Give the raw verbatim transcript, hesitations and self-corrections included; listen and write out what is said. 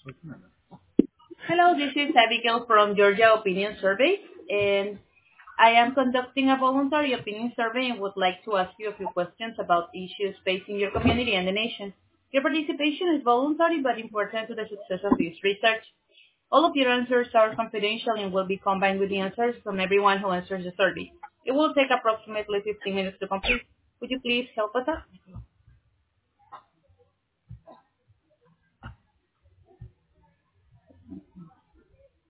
Hello, this is Abigail from Georgia Opinion Survey, and I am conducting a voluntary opinion survey and would like to ask you a few questions about issues facing your community and the nation. Your participation is voluntary but important to the success of this research. All of your answers are confidential and will be combined with the answers from everyone who answers the survey. It will take approximately fifteen minutes to complete. Would you please help us out?